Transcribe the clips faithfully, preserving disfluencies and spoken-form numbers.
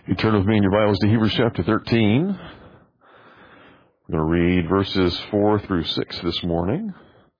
You turn with me in your Bibles to Hebrews chapter thirteen. We're going to read verses four through six this morning.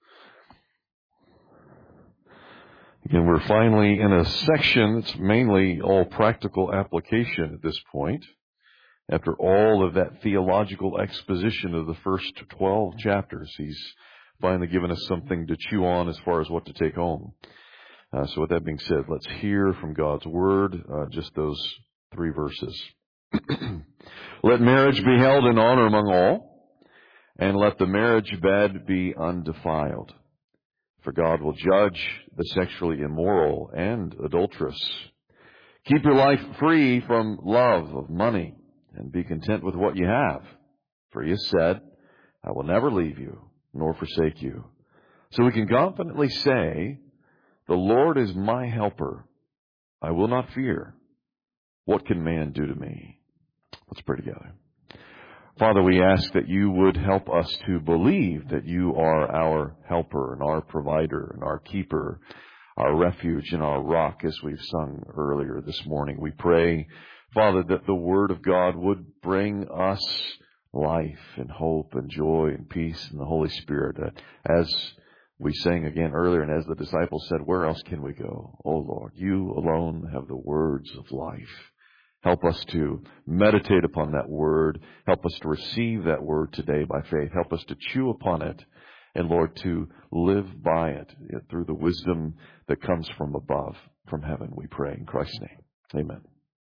Again, we're finally in a section that's mainly all practical application at this point. After all of that theological exposition of the first twelve chapters, he's finally given us something to chew on as far as what to take home. Uh, so with that being said, let's hear from God's Word, uh, just those three verses. Let marriage be held in honor among all, and let the marriage bed be undefiled. For God will judge the sexually immoral and adulterous. Keep your life free from love of money, and be content with what you have. For he has said, I will never leave you, nor forsake you. So we can confidently say, the Lord is my helper. I will not fear. What can man do to me? Let's pray together. Father, we ask that you would help us to believe that you are our helper and our provider and our keeper, our refuge and our rock, as we've sung earlier this morning. We pray, Father, that the Word of God would bring us life and hope and joy and peace in the Holy Spirit. As we sang again earlier, and as the disciples said, where else can we go? Oh Lord, you alone have the words of life. Help us to meditate upon that word. Help us to receive that word today by faith. Help us to chew upon it. And Lord, to live by it through the wisdom that comes from above, from heaven, we pray in Christ's name. Amen.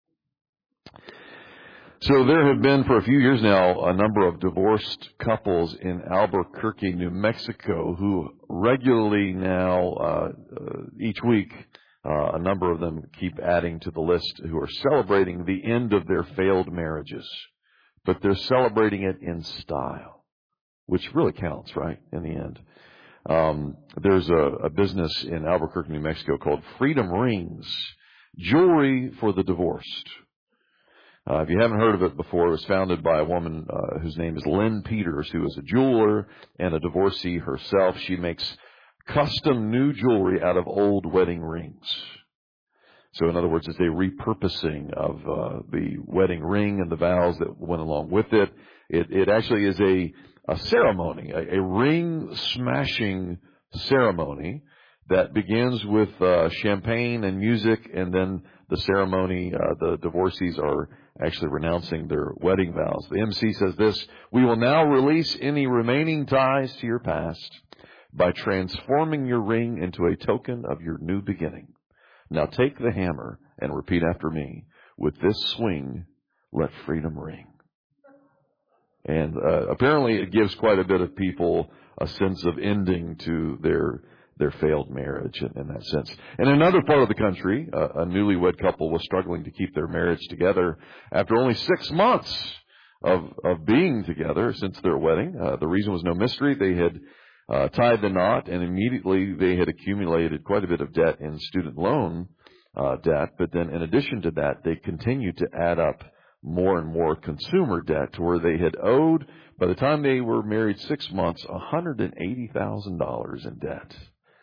So there have been for a few years now a number of divorced couples in Albuquerque, New Mexico, who regularly now, uh, uh, each week, uh, a number of them keep adding to the list who are celebrating the end of their failed marriages. But they're celebrating it in style, which really counts, right, in the end. Um, there's a, a business in Albuquerque, New Mexico called Freedom Rings, jewelry for the divorced. Uh, if you haven't heard of it before, it was founded by a woman uh, whose name is Lynn Peters, who is a jeweler and a divorcee herself. She makes custom new jewelry out of old wedding rings. So in other words, it's a repurposing of uh, the wedding ring and the vows that went along with it. It, it actually is a, a ceremony, a, a ring smashing ceremony that begins with uh, champagne and music, and then the ceremony, uh, the divorcees are actually renouncing their wedding vows. The M C says this: we will now release any remaining ties to your past by transforming your ring into a token of your new beginning. Now take the hammer and repeat after me. With this swing, let freedom ring. And uh, apparently it gives quite a bit of people a sense of ending to their their failed marriage in, in that sense. In another part of the country, uh, a newlywed couple was struggling to keep their marriage together after only six months of, of being together since their wedding. Uh, the reason was no mystery. They had uh, tied the knot, and immediately they had accumulated quite a bit of debt in student loan uh, debt. But then in addition to that, they continued to add up more and more consumer debt to where they had owed, by the time they were married six months, one hundred eighty thousand dollars in debt.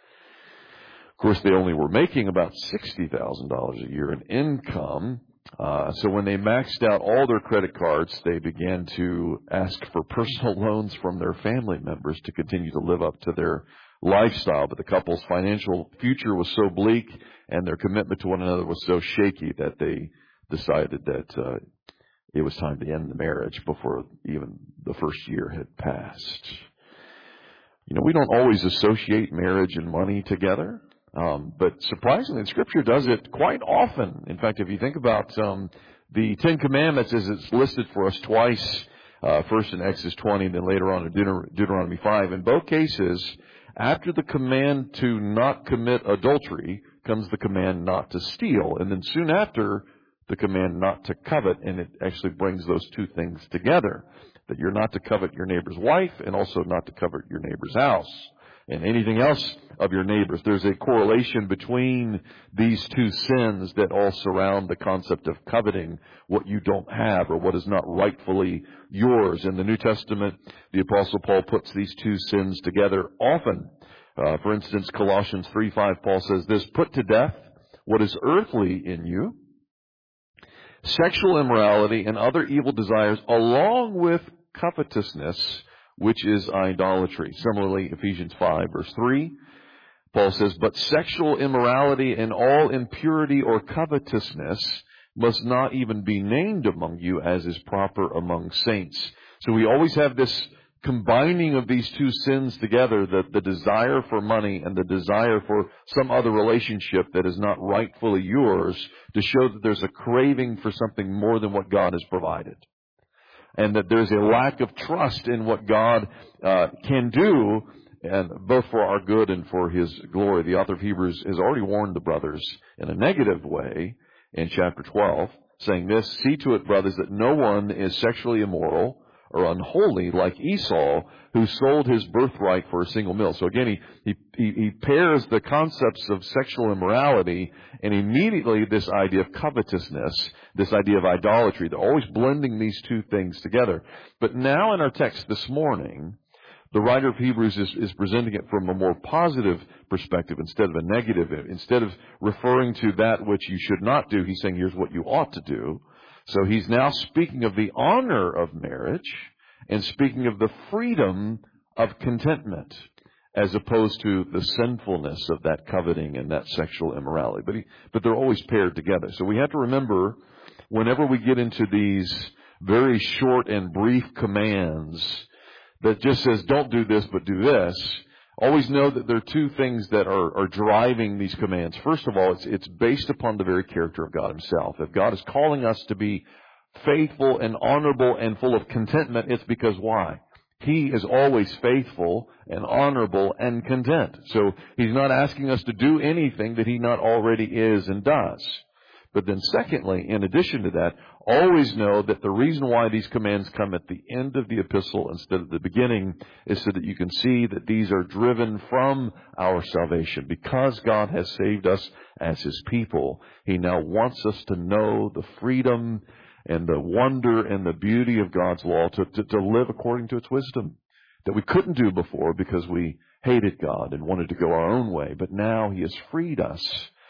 Of course, they only were making about sixty thousand dollars a year in income. Uh, so when they maxed out all their credit cards, they began to ask for personal loans from their family members to continue to live up to their lifestyle. But the couple's financial future was so bleak and their commitment to one another was so shaky that they decided that uh, it was time to end the marriage before even the first year had passed. You know, we don't always associate marriage and money together. Um, but surprisingly, Scripture does it quite often. In fact, if you think about um, the Ten Commandments, as it's listed for us twice, uh, first in Exodus twenty, and then later on in Deut- Deuteronomy five. In both cases, after the command to not commit adultery comes the command not to steal, and then soon after, the command not to covet, and it actually brings those two things together, that you're not to covet your neighbor's wife and also not to covet your neighbor's house and anything else of your neighbors. There's a correlation between these two sins that all surround the concept of coveting what you don't have or what is not rightfully yours. In the New Testament, the Apostle Paul puts these two sins together often. Uh, for instance, Colossians three five, Paul says this: put to death what is earthly in you: sexual immorality and other evil desires, along with covetousness, which is idolatry. Similarly, Ephesians five, verse three, Paul says, but sexual immorality and all impurity or covetousness must not even be named among you, as is proper among saints. So we always have this combining of these two sins together, the, the desire for money and the desire for some other relationship that is not rightfully yours, to show that there's a craving for something more than what God has provided. And that there's a lack of trust in what God uh, can do, and both for our good and for His glory. The author of Hebrews has already warned the brothers in a negative way in chapter twelve, saying this, see to it, brothers, that no one is sexually immoral or unholy like Esau, who sold his birthright for a single meal. So again, he, he, he pairs the concepts of sexual immorality and immediately this idea of covetousness, this idea of idolatry. They're always blending these two things together. But now in our text this morning, the writer of Hebrews is, is presenting it from a more positive perspective instead of a negative. Instead of referring to that which you should not do, he's saying here's what you ought to do. So he's now speaking of the honor of marriage and speaking of the freedom of contentment, as opposed to the sinfulness of that coveting and that sexual immorality. But he, but they're always paired together. So we have to remember, whenever we get into these very short and brief commands that just says, don't do this, but do this, always know that there are two things that are, are driving these commands. First of all, it's, it's based upon the very character of God Himself. If God is calling us to be faithful and honorable and full of contentment, it's because why? He is always faithful and honorable and content. So He's not asking us to do anything that He not already is and does. But then secondly, in addition to that, always know that the reason why these commands come at the end of the epistle instead of the beginning is so that you can see that these are driven from our salvation. Because God has saved us as His people, He now wants us to know the freedom and the wonder and the beauty of God's law, to, to, to live according to its wisdom, that we couldn't do before because we hated God and wanted to go our own way. But now He has freed us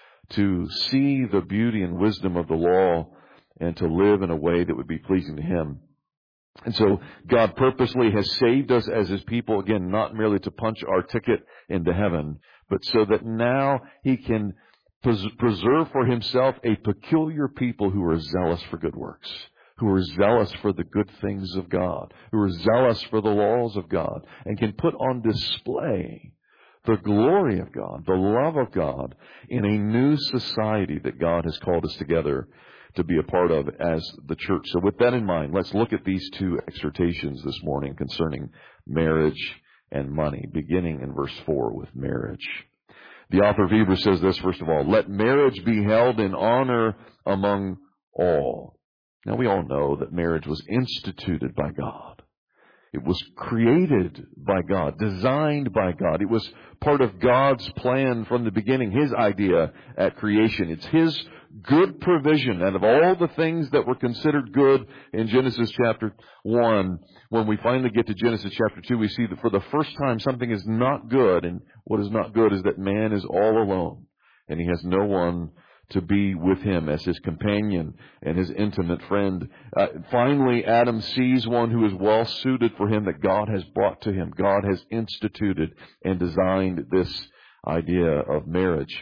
to see the beauty and wisdom of the law and to live in a way that would be pleasing to Him. And so God purposely has saved us as His people, again, not merely to punch our ticket into heaven, but so that now He can pres- preserve for Himself a peculiar people who are zealous for good works, who are zealous for the good things of God, who are zealous for the laws of God, and can put on display the glory of God, the love of God, in a new society that God has called us together to be a part of as the church. So with that in mind, let's look at these two exhortations this morning concerning marriage and money, beginning in verse four with marriage. The author of Hebrews says this, first of all, let marriage be held in honor among all. Now we all know that marriage was instituted by God. It was created by God, designed by God. It was part of God's plan from the beginning, His idea at creation. It's His good provision. Out of all the things that were considered good in Genesis chapter one, when we finally get to Genesis chapter two, we see that for the first time something is not good. And what is not good is that man is all alone and he has no one to be with him as his companion and his intimate friend. Uh, finally, Adam sees one who is well suited for him, that God has brought to him. God has instituted and designed this idea of marriage.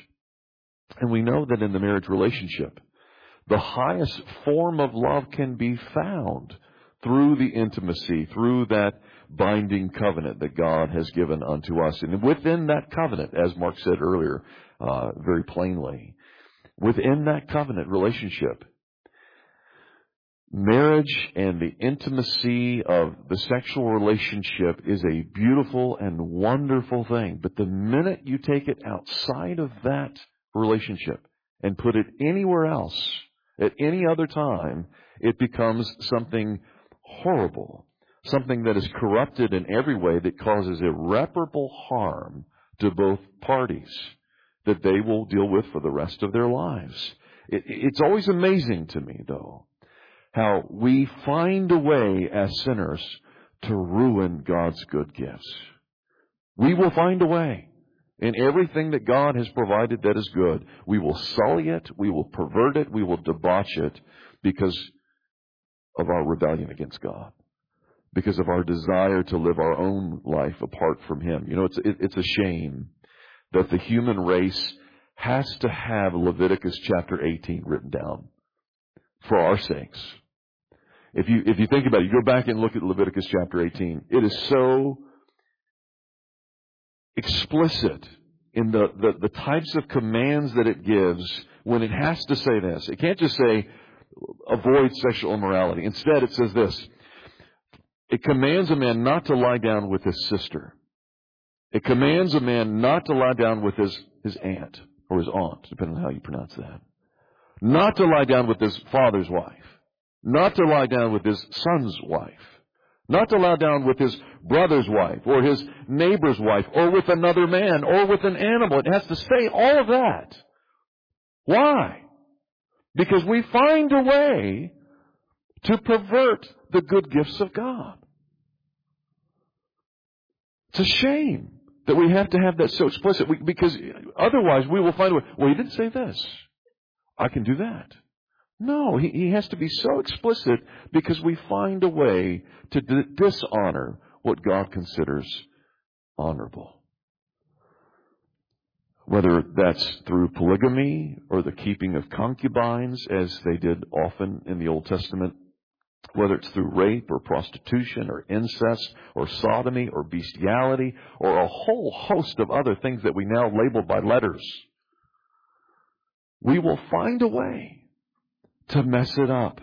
And we know that in the marriage relationship, the highest form of love can be found through the intimacy, through that binding covenant that God has given unto us. And within that covenant, as Mark said earlier, uh, very plainly, within that covenant relationship, marriage and the intimacy of the sexual relationship is a beautiful and wonderful thing. But the minute you take it outside of that relationship and put it anywhere else, at any other time, it becomes something horrible, something that is corrupted in every way, that causes irreparable harm to both parties, that they will deal with for the rest of their lives. It, it's always amazing to me, though, how we find a way as sinners to ruin God's good gifts. We will find a way in everything that God has provided that is good. We will sully it, we will pervert it, we will debauch it because of our rebellion against God, because of our desire to live our own life apart from Him. You know, it's it, it's a shame that the human race has to have Leviticus chapter eighteen written down for our sakes. If you if you think about it, you go back and look at Leviticus chapter eighteen. It is so explicit in the, the, the types of commands that it gives when it has to say this. It can't just say, avoid sexual immorality. Instead, it says this. It commands a man not to lie down with his sister. It commands a man not to lie down with his, his aunt or his aunt, depending on how you pronounce that. Not to lie down with his father's wife. Not to lie down with his son's wife. Not to lie down with his brother's wife or his neighbor's wife or with another man or with an animal. It has to say all of that. Why? Because we find a way to pervert the good gifts of God. It's a shame that we have to have that so explicit, we, because otherwise we will find a way. Well, he didn't say this. I can do that. No, he, he has to be so explicit because we find a way to d- dishonor what God considers honorable. Whether that's through polygamy or the keeping of concubines, as they did often in the Old Testament, whether it's through rape or prostitution or incest or sodomy or bestiality or a whole host of other things that we now label by letters, we will find a way to mess it up.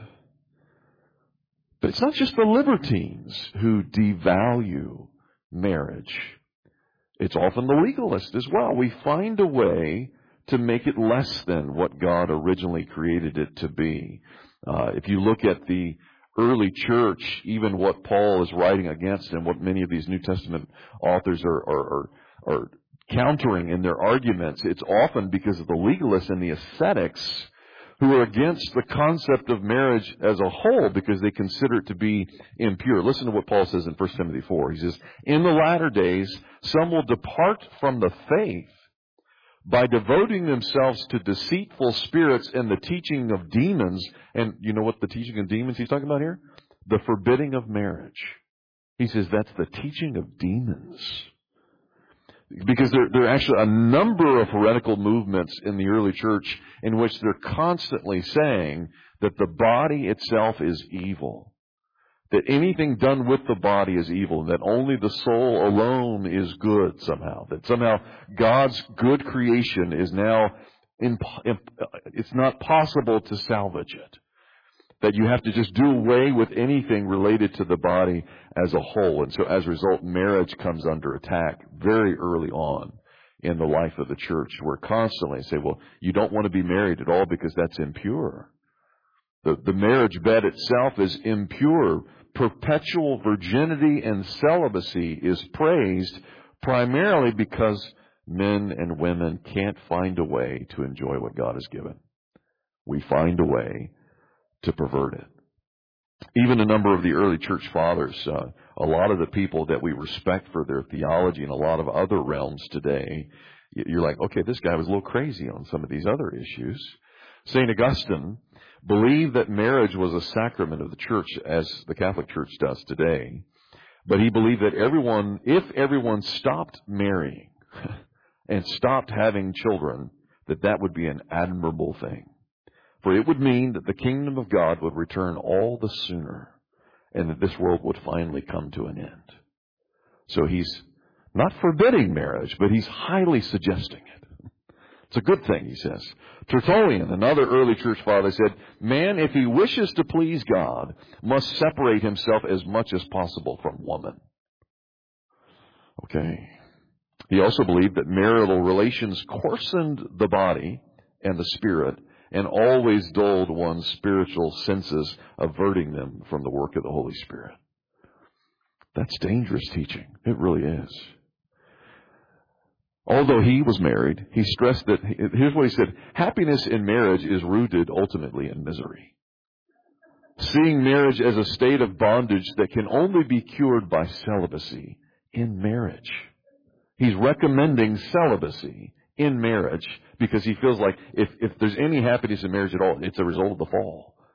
But it's not just the libertines who devalue marriage. It's often the legalist as well. We find a way to make it less than what God originally created it to be. Uh, if you look at the early church, even what Paul is writing against and what many of these New Testament authors are, are, are, are countering in their arguments, it's often because of the legalists and the ascetics who are against the concept of marriage as a whole because they consider it to be impure. Listen to what Paul says in First Timothy four. He says, in the latter days, some will depart from the faith by devoting themselves to deceitful spirits and the teaching of demons. And you know what the teaching of demons he's talking about here? The forbidding of marriage. He says that's the teaching of demons. Because there, there are actually a number of heretical movements in the early church in which they're constantly saying that the body itself is evil. That anything done with the body is evil. And that only the soul alone is good somehow. That somehow God's good creation is now, imp- imp- it's not possible to salvage it. That you have to just do away with anything related to the body as a whole. And so as a result, marriage comes under attack very early on in the life of the church. We're constantly say, well, you don't want to be married at all because that's impure. The, the marriage bed itself is impure. Perpetual virginity and celibacy is praised primarily because men and women can't find a way to enjoy what God has given. We find a way to pervert it. Even a number of the early church fathers, uh, a lot of the people that we respect for their theology in a lot of other realms today, you're like, okay, this guy was a little crazy on some of these other issues. Saint Augustine believed that marriage was a sacrament of the church, as the Catholic Church does today. But he believed that everyone, if everyone stopped marrying and stopped having children, that that would be an admirable thing. For it would mean that the kingdom of God would return all the sooner and that this world would finally come to an end. So he's not forbidding marriage, but he's highly suggesting it. It's a good thing, he says. Tertullian, another early church father, said, man, if he wishes to please God, must separate himself as much as possible from woman. Okay. He also believed that marital relations coarsened the body and the spirit and always dulled one's spiritual senses, averting them from the work of the Holy Spirit. That's dangerous teaching. It really is. Although he was married, he stressed that, here's what he said, happiness in marriage is rooted ultimately in misery. Seeing marriage as a state of bondage that can only be cured by celibacy in marriage. He's recommending celibacy in marriage because he feels like if, if there's any happiness in marriage at all, it's a result of the fall.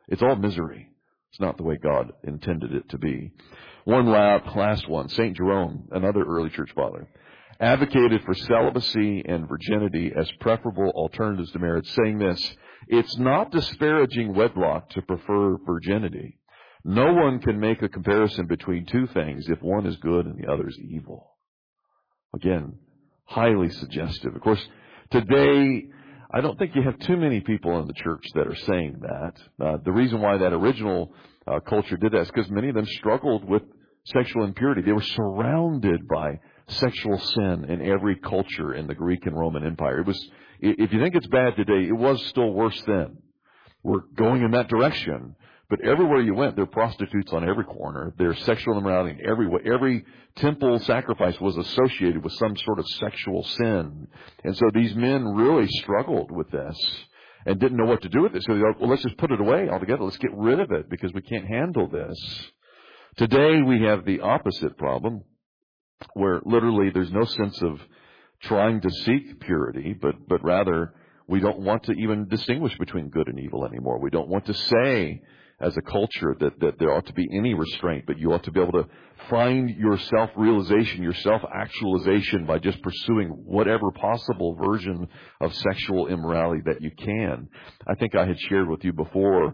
It's all misery. It's not the way God intended it to be. One last, last one, Saint Jerome, another early church father, advocated for celibacy and virginity as preferable alternatives to marriage, saying this: it's not disparaging wedlock to prefer virginity. No one can make a comparison between two things if one is good and the other is evil. Again, highly suggestive. Of course, today, I don't think you have too many people in the church that are saying that. Uh, the reason why that original uh, culture did that is because many of them struggled with sexual impurity. They were surrounded by sexual sin in every culture in the Greek and Roman Empire. It was, if you think it's bad today, it was still worse then. We're going in that direction. But everywhere you went, there were prostitutes on every corner. There's sexual immorality everywhere. Every temple sacrifice was associated with some sort of sexual sin. And so these men really struggled with this and didn't know what to do with it. So they thought, well, let's just put it away altogether. Let's get rid of it because we can't handle this. Today we have the opposite problem, where literally there's no sense of trying to seek purity, but, but rather we don't want to even distinguish between good and evil anymore. We don't want to say as a culture that, that there ought to be any restraint, but you ought to be able to find your self-realization, your self-actualization by just pursuing whatever possible version of sexual immorality that you can. I think I had shared with you before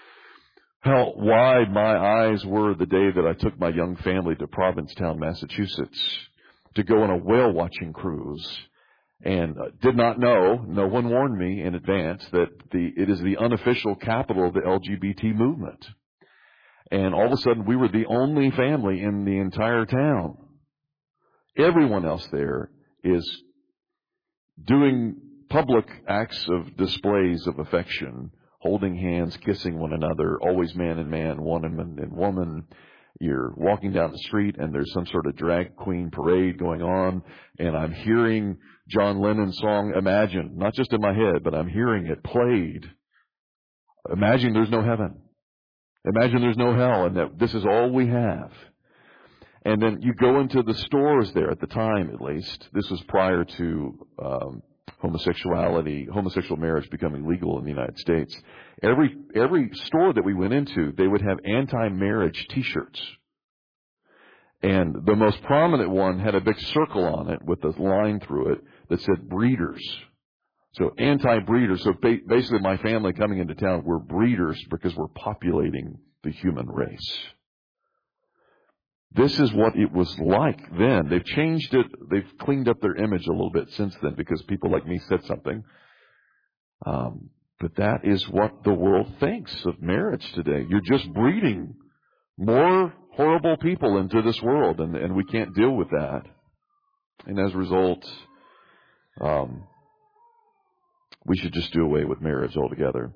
how wide my eyes were the day that I took my young family to Provincetown, Massachusetts, to go on a whale watching cruise. And uh, did not know, no one warned me in advance, that the it is the unofficial capital of the L G B T movement. And all of a sudden, we were the only family in the entire town. Everyone else there is doing public acts of displays of affection, holding hands, kissing one another, always man and man, woman and woman. You're walking down the street and there's some sort of drag queen parade going on, and I'm hearing John Lennon's song, Imagine, not just in my head, but I'm hearing it played. Imagine there's no heaven. Imagine there's no hell, and that this is all we have. And then you go into the stores there, at the time at least. This was prior to um, homosexuality, homosexual marriage becoming legal in the United States. Every every store that we went into, they would have anti-marriage T-shirts. And the most prominent one had a big circle on it with a line through it that said breeders. So anti-breeders. So ba- basically my family coming into town, we're breeders because we're populating the human race. This is what it was like then. They've changed it. They've cleaned up their image a little bit since then because people like me said something. Um, but that is what the world thinks of marriage today. You're just breeding more horrible people into this world, and, and we can't deal with that. And as a result, um, we should just do away with marriage altogether.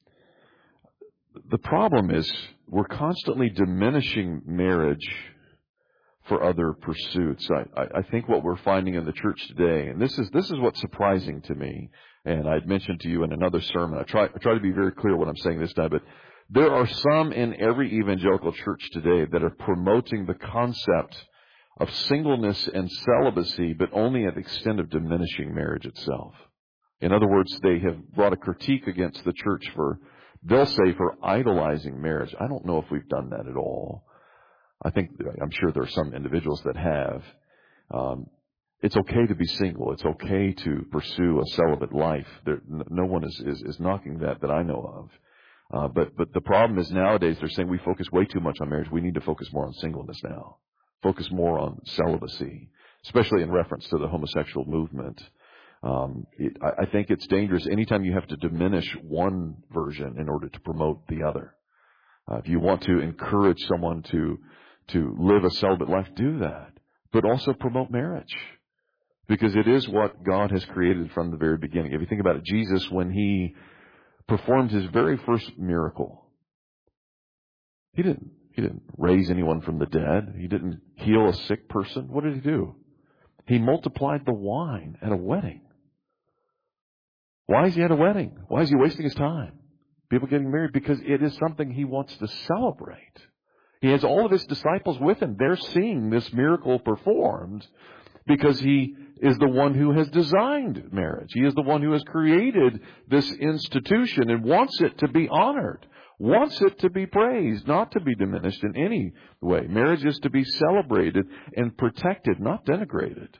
The problem is we're constantly diminishing marriage for other pursuits. I, I, I think what we're finding in the church today, and this is this is what's surprising to me, and I'd mentioned to you in another sermon, I try, I try to be very clear what I'm saying this time, but there are some in every evangelical church today that are promoting the concept of singleness and celibacy, but only at the extent of diminishing marriage itself. In other words, they have brought a critique against the church for, they'll say, for idolizing marriage. I don't know if we've done that at all. I think, I'm sure there are some individuals that have. Um, it's okay to be single. It's okay to pursue a celibate life. There, no one is, is, is knocking that that I know of. Uh, but, but the problem is nowadays they're saying we focus way too much on marriage. We need to focus more on singleness now. Focus more on celibacy, especially in reference to the homosexual movement. Um, it, I, I think it's dangerous anytime you have to diminish one version in order to promote the other. Uh, if you want to encourage someone to to live a celibate life, do that. But also promote marriage. Because it is what God has created from the very beginning. If you think about it, Jesus, when he performed his very first miracle, he didn't he didn't raise anyone from the dead. He didn't heal a sick person. What did he do? He multiplied the wine at a wedding. Why is he at a wedding? Why is he wasting his time? People getting married? Because it is something he wants to celebrate. He has all of his disciples with him. They're seeing this miracle performed because he is the one who has designed marriage. He is the one who has created this institution and wants it to be honored. wants it to be praised, not to be diminished in any way. Marriage is to be celebrated and protected, not denigrated.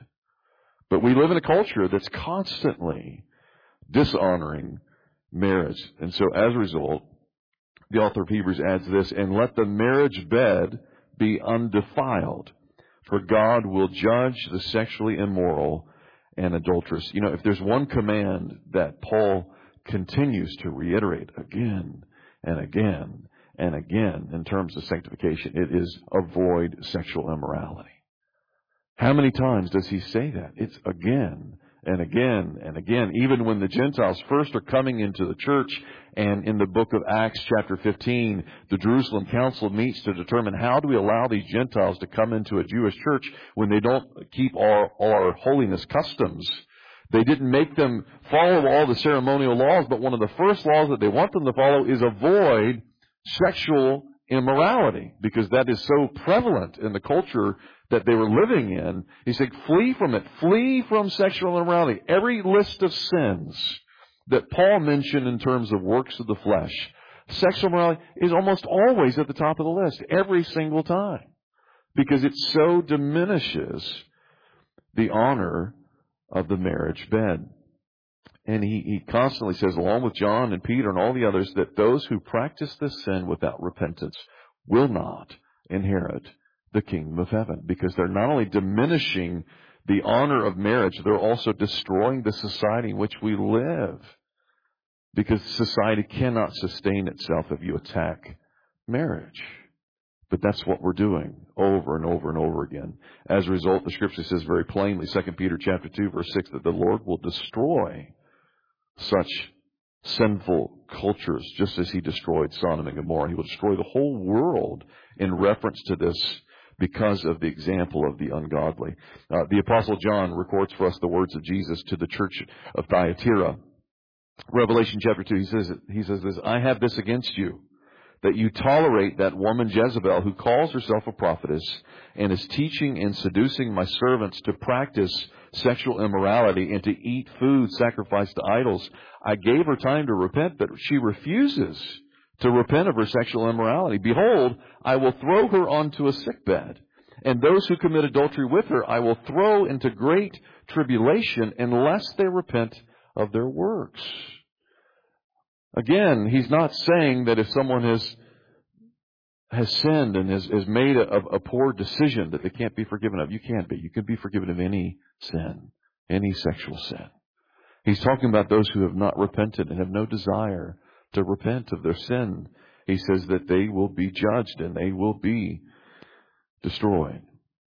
But we live in a culture that's constantly dishonoring marriage. And so as a result, the author of Hebrews adds this, and let the marriage bed be undefiled, for God will judge the sexually immoral and adulterous. You know, if there's one command that Paul continues to reiterate again and again and again in terms of sanctification, it is avoid sexual immorality. How many times does he say that? It's again and again and again, even when the Gentiles first are coming into the church. And in the book of Acts chapter fifteen, the Jerusalem Council meets to determine how do we allow these Gentiles to come into a Jewish church when they don't keep our, our holiness customs. They didn't make them follow all the ceremonial laws, but one of the first laws that they want them to follow is avoid sexual immorality, because that is so prevalent in the culture that they were living in. He said, flee from it. Flee from sexual immorality. Every list of sins that Paul mentioned in terms of works of the flesh, sexual immorality is almost always at the top of the list, every single time, because it so diminishes the honor of the marriage bed. And he, he constantly says, along with John and Peter and all the others, that those who practice this sin without repentance will not inherit the kingdom of heaven, because they're not only diminishing the honor of marriage, they're also destroying the society in which we live, because society cannot sustain itself if you attack marriage. But that's what we're doing over and over and over again. As a result, the Scripture says very plainly, Second Peter chapter two, verse six, that the Lord will destroy such sinful cultures just as He destroyed Sodom and Gomorrah. He will destroy the whole world in reference to this, because of the example of the ungodly. Uh, the Apostle John records for us the words of Jesus to the church of Thyatira. Revelation chapter two, he says, he says this, I have this against you, that you tolerate that woman Jezebel, who calls herself a prophetess and is teaching and seducing my servants to practice sexual immorality and to eat food sacrificed to idols. I gave her time to repent, but she refuses to repent of her sexual immorality. Behold, I will throw her onto a sickbed, and those who commit adultery with her I will throw into great tribulation unless they repent of their works. Again, he's not saying that if someone has has sinned and has, has made a, a poor decision that they can't be forgiven of. You can't be. You can be forgiven of any sin, any sexual sin. He's talking about those who have not repented and have no desire to repent of their sin. He says that they will be judged and they will be destroyed.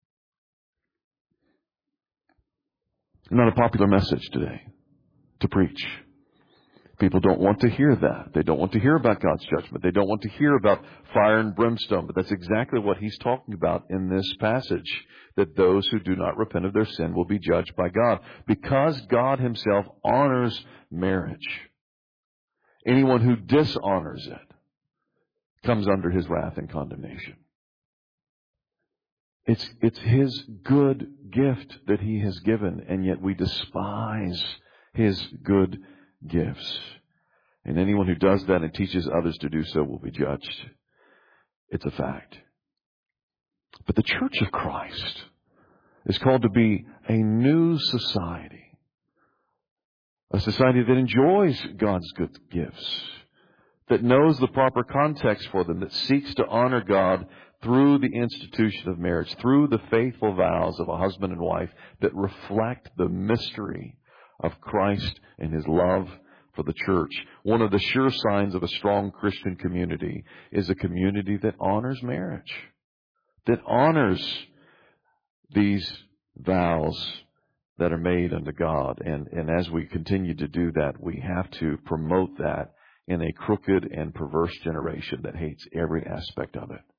Not a popular message today to preach. People don't want to hear that. They don't want to hear about God's judgment. They don't want to hear about fire and brimstone. But that's exactly what he's talking about in this passage, that those who do not repent of their sin will be judged by God, because God himself honors marriage. Anyone who dishonors it comes under his wrath and condemnation. It's, it's his good gift that he has given, and yet we despise his good gifts. And anyone who does that and teaches others to do so will be judged. It's a fact. But the Church of Christ is called to be a new society. A society that enjoys God's good gifts, that knows the proper context for them, that seeks to honor God through the institution of marriage, through the faithful vows of a husband and wife that reflect the mystery of Christ and his love for the church. One of the sure signs of a strong Christian community is a community that honors marriage, that honors these vows that are made unto God. And, and as we continue to do that, we have to promote that in a crooked and perverse generation that hates every aspect of it.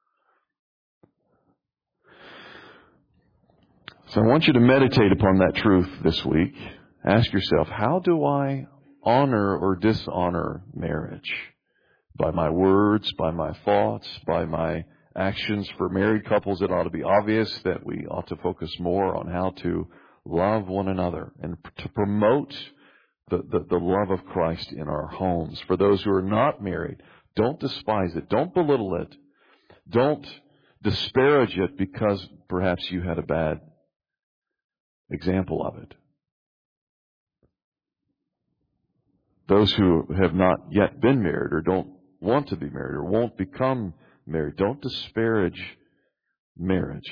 So I want you to meditate upon that truth this week. Ask yourself, how do I honor or dishonor marriage? By my words, by my thoughts, by my actions. For married couples, it ought to be obvious that we ought to focus more on how to love one another and to promote the, the, the love of Christ in our homes. For those who are not married, don't despise it. Don't belittle it. Don't disparage it because perhaps you had a bad example of it. Those who have not yet been married or don't want to be married or won't become married, don't disparage marriage.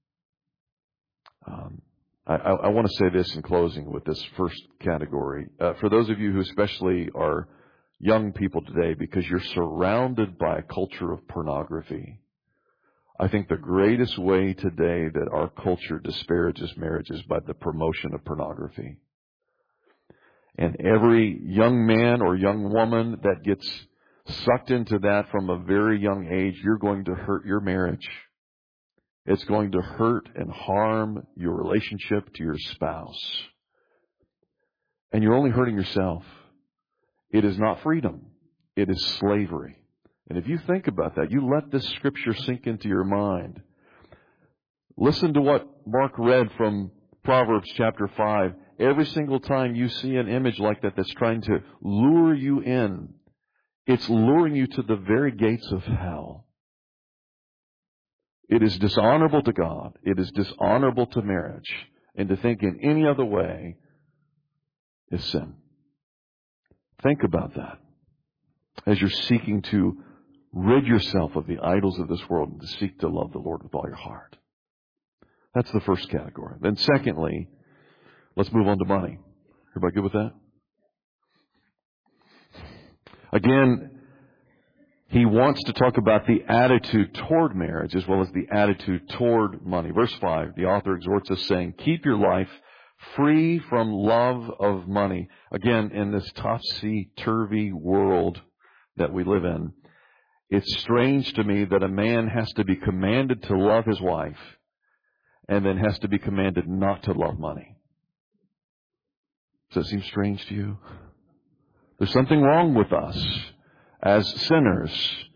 Um, I, I, I want to say this in closing with this first category. Uh, for those of you who especially are young people today, because you're surrounded by a culture of pornography, I think the greatest way today that our culture disparages marriage is by the promotion of pornography. And every young man or young woman that gets sucked into that from a very young age, you're going to hurt your marriage. It's going to hurt and harm your relationship to your spouse. And you're only hurting yourself. It is not freedom. It is slavery. And if you think about that, you let this scripture sink into your mind. Listen to what Mark read from Proverbs chapter five. Every single time you see an image like that that's trying to lure you in, it's luring you to the very gates of hell. It is dishonorable to God. It is dishonorable to marriage. And to think in any other way is sin. Think about that as you're seeking to rid yourself of the idols of this world and to seek to love the Lord with all your heart. That's the first category. Then secondly, let's move on to money. Everybody good with that? Again, he wants to talk about the attitude toward marriage as well as the attitude toward money. Verse five, the author exhorts us saying, keep your life free from love of money. Again, in this topsy-turvy world that we live in, it's strange to me that a man has to be commanded to love his wife and then has to be commanded not to love money. Does that seem strange to you? There's something wrong with us as sinners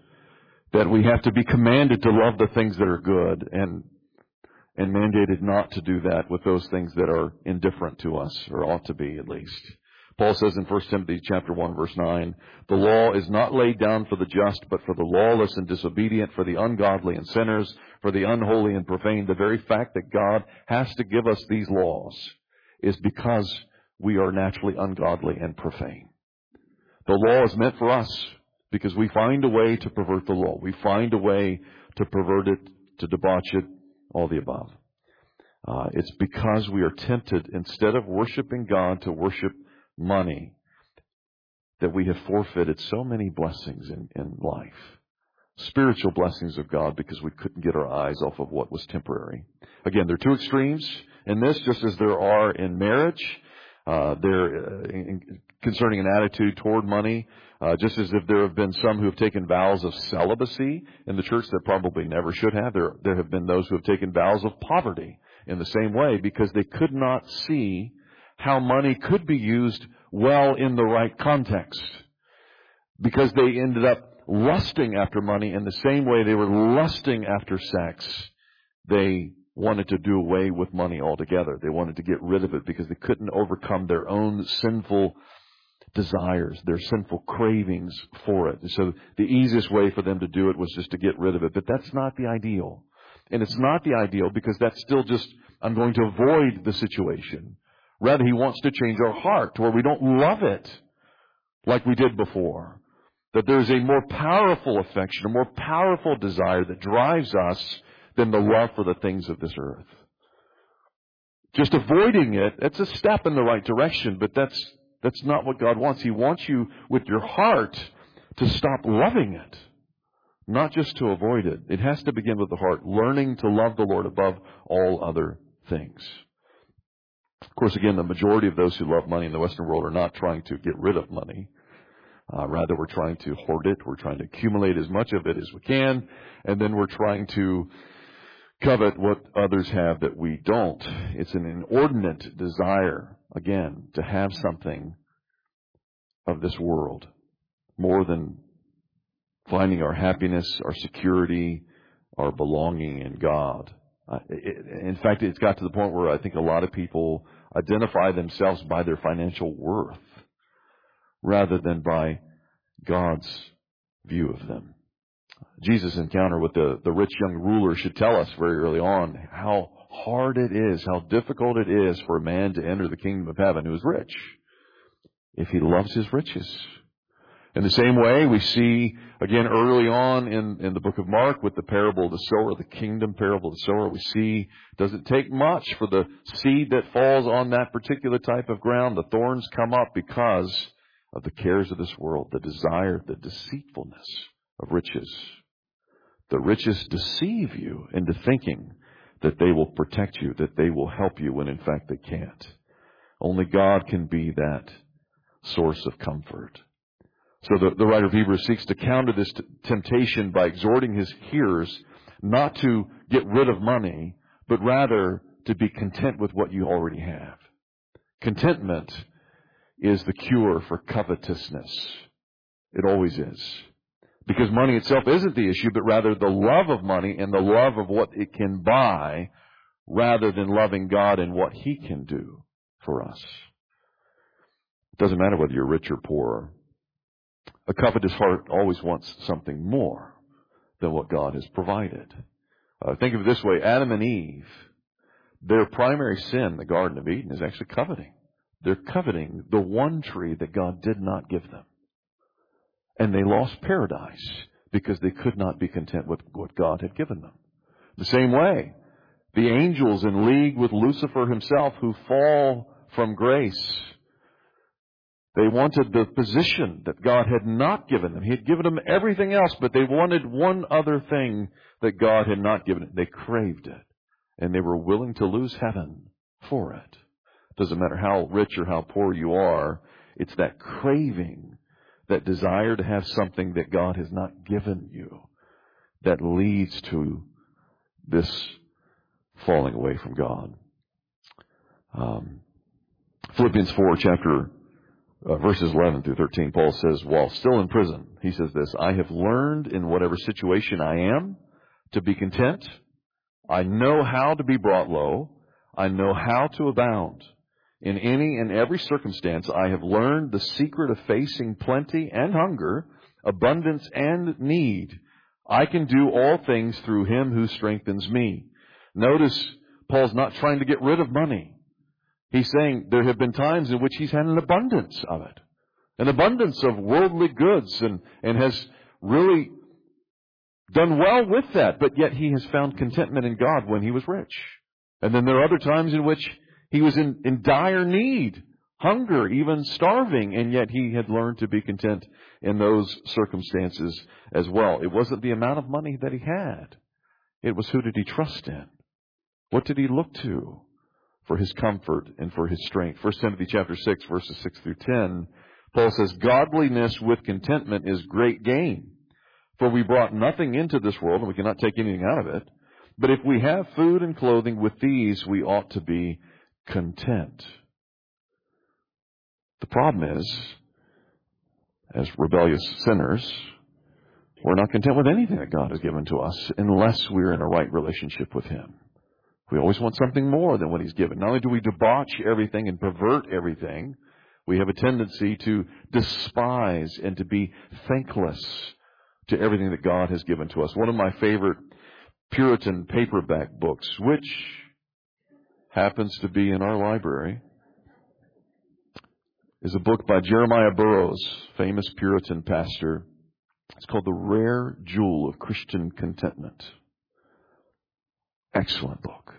that we have to be commanded to love the things that are good and and mandated not to do that with those things that are indifferent to us, or ought to be at least. Paul says in First Timothy chapter one, verse nine, the law is not laid down for the just, but for the lawless and disobedient, for the ungodly and sinners, for the unholy and profane. The very fact that God has to give us these laws is because we are naturally ungodly and profane. The law is meant for us because we find a way to pervert the law. We find a way to pervert it, to debauch it, all the above. Uh, it's because we are tempted, instead of worshiping God, to worship money, that we have forfeited so many blessings in, in life. Spiritual blessings of God, because we couldn't get our eyes off of what was temporary. Again, there are two extremes in this, just as there are in marriage. Uh, there, uh, in, concerning an attitude toward money, uh, just as if there have been some who have taken vows of celibacy in the church that probably never should have. There, there have been those who have taken vows of poverty in the same way because they could not see how money could be used well in the right context. Because they ended up lusting after money in the same way they were lusting after sex. They wanted to do away with money altogether. They wanted to get rid of it because they couldn't overcome their own sinful desires, their sinful cravings for it. So the easiest way for them to do it was just to get rid of it. But that's not the ideal. And it's not the ideal because that's still just, I'm going to avoid the situation. Rather, he wants to change our heart to where we don't love it like we did before. That there's a more powerful affection, a more powerful desire that drives us than the love for the things of this earth. Just avoiding it, it's a step in the right direction, but that's that's not what God wants. He wants you with your heart to stop loving it, not just to avoid it. It has to begin with the heart, learning to love the Lord above all other things. Of course, again, the majority of those who love money in the Western world are not trying to get rid of money. Uh, rather, we're trying to hoard it. We're trying to accumulate as much of it as we can. And then we're trying to covet what others have that we don't. It's an inordinate desire, again, to have something of this world more than finding our happiness, our security, our belonging in God. Uh, it, in fact, it's got to the point where I think a lot of people identify themselves by their financial worth. rather than by God's view of them. Jesus' encounter with the, the rich young ruler should tell us very early on how hard it is, how difficult it is for a man to enter the kingdom of heaven who is rich if he loves his riches. In the same way, we see, again, early on in, in the book of Mark with the parable of the sower, the kingdom parable of the sower, we see it doesn't take much for the seed that falls on that particular type of ground. The thorns come up because of the cares of this world, the desire, the deceitfulness of riches. The riches deceive you into thinking that they will protect you, that they will help you, when in fact they can't. Only God can be that source of comfort. So the, the writer of Hebrews seeks to counter this t- temptation by exhorting his hearers not to get rid of money, but rather to be content with what you already have. Contentment is the cure for covetousness. It always is. Because money itself isn't the issue, but rather the love of money and the love of what it can buy, rather than loving God and what He can do for us. It doesn't matter whether you're rich or poor. A covetous heart always wants something more than what God has provided. Uh, think of it this way. Adam and Eve, their primary sin in the Garden of Eden is actually coveting. They're coveting the one tree that God did not give them. And they lost paradise because they could not be content with what God had given them. The same way, the angels in league with Lucifer himself who fall from grace, they wanted the position that God had not given them. He had given them everything else, but they wanted one other thing that God had not given them. They craved it, and they were willing to lose heaven for it. Doesn't matter how rich or how poor you are, it's that craving, that desire to have something that God has not given you, that leads to this falling away from God. Um, Philippians four, chapter uh, verses eleven through thirteen, Paul says, while still in prison, he says this, I have learned in whatever situation I am to be content. I know how to be brought low. I know how to abound. In any and every circumstance, I have learned the secret of facing plenty and hunger, abundance and need. I can do all things through Him who strengthens me. Notice, Paul's not trying to get rid of money. He's saying there have been times in which he's had an abundance of it. An abundance of worldly goods and, and has really done well with that. But yet he has found contentment in God when he was rich. And then there are other times in which he was in, in dire need, hunger, even starving, and yet he had learned to be content in those circumstances as well. It wasn't the amount of money that he had. It was who did he trust in? What did he look to for his comfort and for his strength? First Timothy chapter six, verses six through ten, Paul says, godliness with contentment is great gain. For we brought nothing into this world, and we cannot take anything out of it. But if we have food and clothing, with these we ought to be content. The problem is, as rebellious sinners, we're not content with anything that God has given to us unless we're in a right relationship with Him. We always want something more than what He's given. Not only do we debauch everything and pervert everything, we have a tendency to despise and to be thankless to everything that God has given to us. One of my favorite Puritan paperback books, which happens to be in our library, is a book by Jeremiah Burroughs, famous Puritan pastor. It's called The Rare Jewel of Christian Contentment. Excellent book.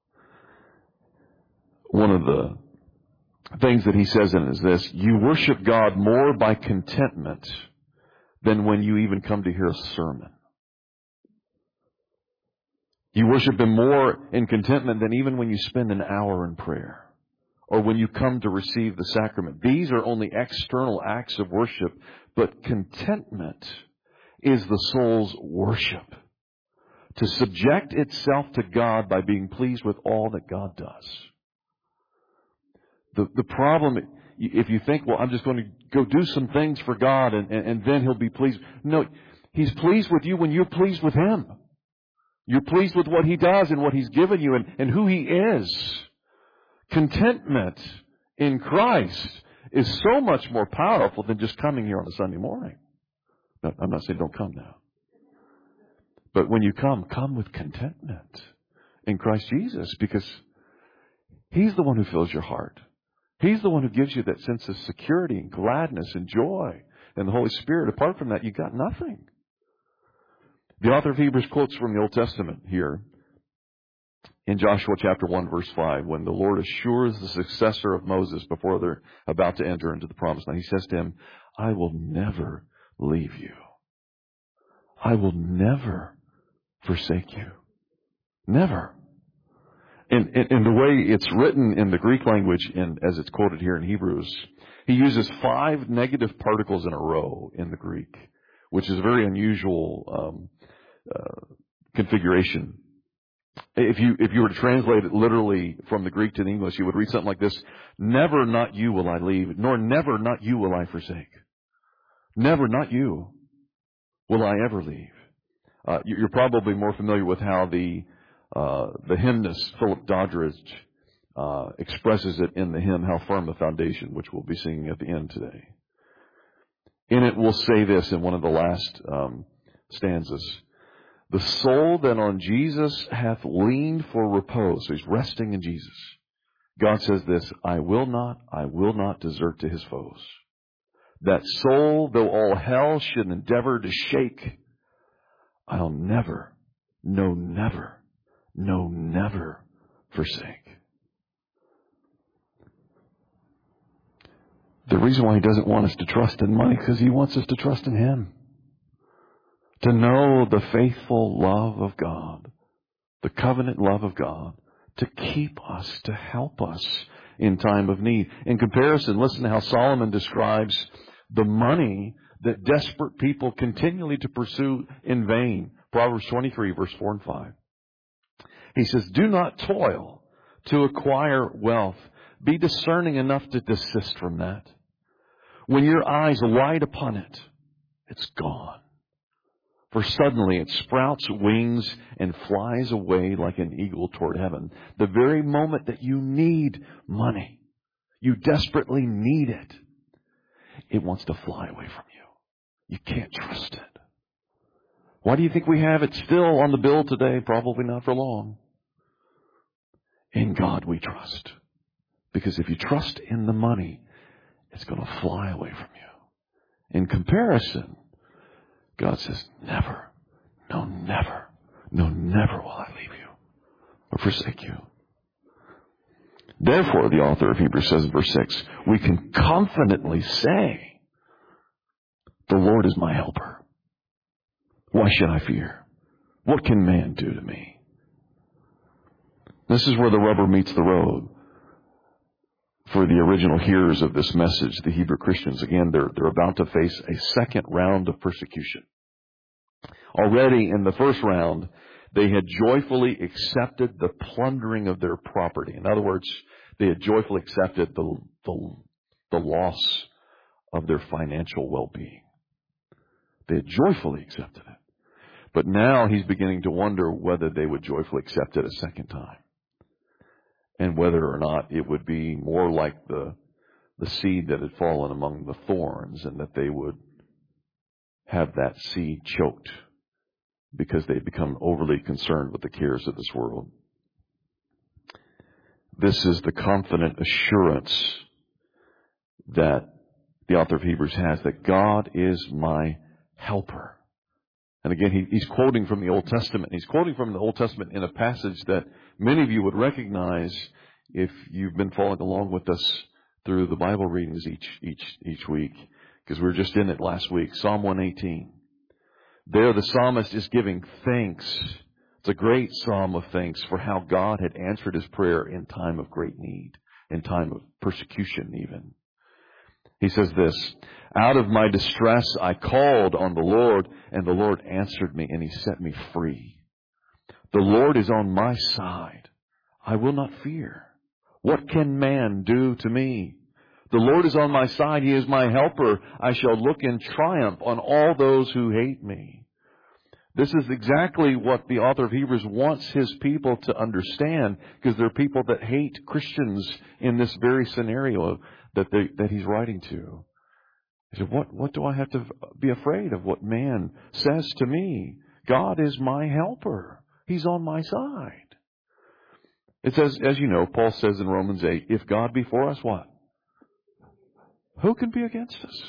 One of the things that he says in it is this: you worship God more by contentment than when you even come to hear a sermon. You worship Him more in contentment than even when you spend an hour in prayer or when you come to receive the sacrament. These are only external acts of worship, but contentment is the soul's worship. To subject itself to God by being pleased with all that God does. The, the problem, if you think, well, I'm just going to go do some things for God and, and, and then He'll be pleased. No, He's pleased with you when you're pleased with Him. You're pleased with what He does and what He's given you and, and who He is. Contentment in Christ is so much more powerful than just coming here on a Sunday morning. Now, I'm not saying don't come now. But when you come, come with contentment in Christ Jesus, because He's the one who fills your heart. He's the one who gives you that sense of security and gladness and joy and the Holy Spirit. Apart from that, you got nothing. The author of Hebrews quotes from the Old Testament here in Joshua chapter one, verse five, when the Lord assures the successor of Moses before they're about to enter into the promised land. He says to him, I will never leave you. I will never forsake you. Never. And, and, and the way it's written in the Greek language, and as it's quoted here in Hebrews, he uses five negative particles in a row in the Greek, which is a very unusual um, uh, configuration. If you if you were to translate it literally from the Greek to the English, you would read something like this: never, not you, will I leave, nor never, not you, will I forsake. Never, not you, will I ever leave. Uh, you're probably more familiar with how the uh, the hymnist Philip Doddridge uh, expresses it in the hymn "How Firm the Foundation," which we'll be singing at the end today. In it, we'll say this in one of the last um, stanzas: the soul that on Jesus hath leaned for repose, so he's resting in Jesus. God says this: I will not, I will not desert to his foes. That soul, though all hell should endeavor to shake, I'll never, no never, no never forsake. The reason why he doesn't want us to trust in money is because he wants us to trust in him. To know the faithful love of God, the covenant love of God, to keep us, to help us in time of need. In comparison, listen to how Solomon describes the money that desperate people continually to pursue in vain. Proverbs twenty-three, verse four and five. He says, do not toil to acquire wealth. Be discerning enough to desist from that. When your eyes light upon it, it's gone. For suddenly it sprouts wings and flies away like an eagle toward heaven. The very moment that you need money, you desperately need it, it wants to fly away from you. You can't trust it. Why do you think we have it still on the bill today? Probably not for long. In God we trust. Because if you trust in the money, it's going to fly away from you. In comparison, God says, never, no, never, no, never will I leave you or forsake you. Therefore, the author of Hebrews says in verse six, we can confidently say, the Lord is my helper. Why should I fear? What can man do to me? This is where the rubber meets the road. For the original hearers of this message, the Hebrew Christians, again, they're, they're about to face a second round of persecution. Already in the first round, they had joyfully accepted the plundering of their property. In other words, they had joyfully accepted the, the, the loss of their financial well-being. They had joyfully accepted it. But now he's beginning to wonder whether they would joyfully accept it a second time. And whether or not it would be more like the, the seed that had fallen among the thorns, and that they would have that seed choked because they had become overly concerned with the cares of this world. This is the confident assurance that the author of Hebrews has, that God is my helper. And again, he, he's quoting from the Old Testament. He's quoting from the Old Testament in a passage that many of you would recognize if you've been following along with us through the Bible readings each each each week, because we were just in it last week. Psalm one eighteen. There the psalmist is giving thanks. It's a great psalm of thanks for how God had answered his prayer in time of great need, in time of persecution even. He says this, out of my distress I called on the Lord, and the Lord answered me, and he set me free. The Lord is on my side. I will not fear. What can man do to me? The Lord is on my side. He is my helper. I shall look in triumph on all those who hate me. This is exactly what the author of Hebrews wants his people to understand, because there are people that hate Christians in this very scenario. that they, that he's writing to. He said, what, what do I have to be afraid of what man says to me? God is my helper. He's on my side. It says, as you know, Paul says in Romans eight, if God be for us, what? Who can be against us?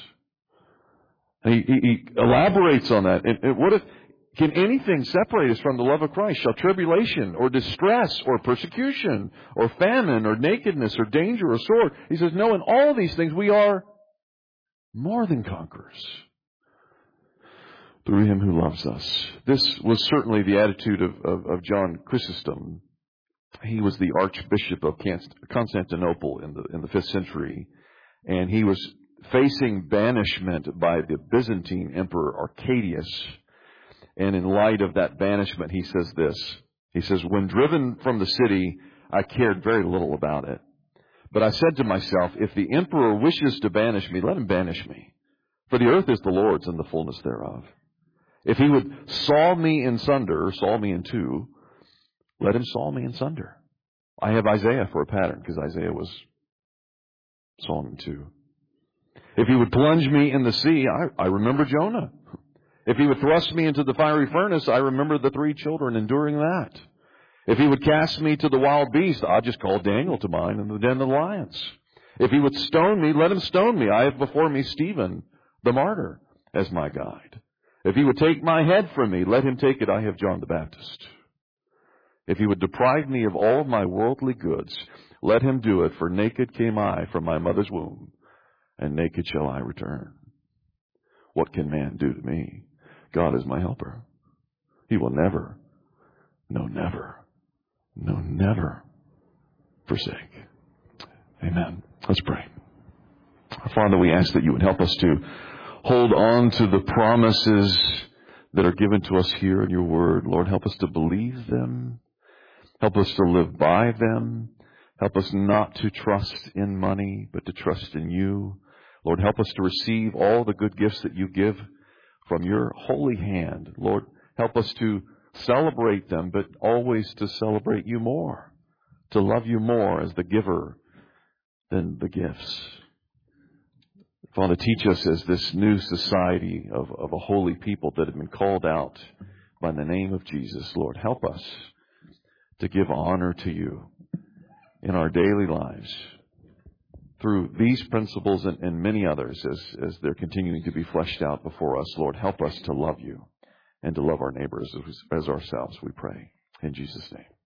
And he, he, he elaborates on that. And, and what if, can anything separate us from the love of Christ? Shall tribulation or distress or persecution or famine or nakedness or danger or sword? He says, no, in all these things we are more than conquerors through him who loves us. This was certainly the attitude of, of, of John Chrysostom. He was the Archbishop of Constantinople in the in the fifth century, and he was facing banishment by the Byzantine Emperor Arcadius. And in light of that banishment, he says this. He says, when driven from the city, I cared very little about it. But I said to myself, if the emperor wishes to banish me, let him banish me. For the earth is the Lord's and the fullness thereof. If he would saw me in sunder, saw me in two, let him saw me in sunder. I have Isaiah for a pattern, because Isaiah was sawn in two. If he would plunge me in the sea, I, I remember Jonah. If he would thrust me into the fiery furnace, I remember the three children enduring that. If he would cast me to the wild beast, I just call Daniel to mind in the den of the lions. If he would stone me, let him stone me. I have before me Stephen, the martyr, as my guide. If he would take my head from me, let him take it. I have John the Baptist. If he would deprive me of all my worldly goods, let him do it. For naked came I from my mother's womb, and naked shall I return. What can man do to me? God is my helper. He will never, no never, no never forsake. Amen. Let's pray. Father, we ask that you would help us to hold on to the promises that are given to us here in your word. Lord, help us to believe them. Help us to live by them. Help us not to trust in money, but to trust in you. Lord, help us to receive all the good gifts that you give from your holy hand. Lord, help us to celebrate them, but always to celebrate you more, to love you more as the giver than the gifts. Father, teach us as this new society of, of a holy people that have been called out by the name of Jesus. Lord, help us to give honor to you in our daily lives through these principles and, and many others as, as they're continuing to be fleshed out before us. Lord, help us to love you and to love our neighbors as, as ourselves, we pray. In Jesus' name.